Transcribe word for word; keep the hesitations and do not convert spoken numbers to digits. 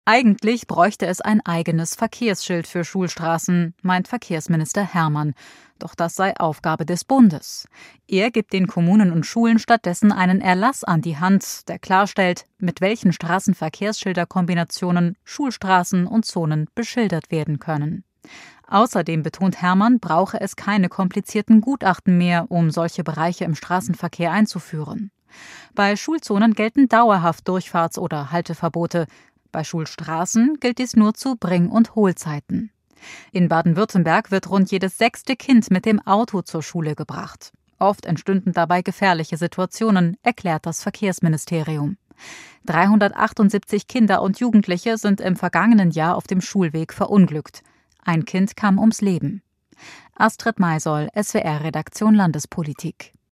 Eigentlich bräuchte es ein eigenes Verkehrsschild für Schulstraßen, meint Verkehrsminister Hermann. Doch das sei Aufgabe des Bundes. Er gibt den Kommunen und Schulen stattdessen einen Erlass an die Hand, der klarstellt, mit welchen Straßenverkehrsschilderkombinationen Schulstraßen und Zonen beschildert werden können. Außerdem betont Hermann, brauche es keine komplizierten Gutachten mehr, um solche Bereiche im Straßenverkehr einzuführen. Bei Schulzonen gelten dauerhaft Durchfahrts- oder Halteverbote. Bei Schulstraßen gilt dies nur zu Bring- und Hohlzeiten. In Baden-Württemberg wird rund jedes sechste Kind mit dem Auto zur Schule gebracht. Oft entstünden dabei gefährliche Situationen, erklärt das Verkehrsministerium. dreihundertachtundsiebzig Kinder und Jugendliche sind im vergangenen Jahr auf dem Schulweg verunglückt. Ein Kind kam ums Leben. Astrid Maisoll, S W R-Redaktion Landespolitik.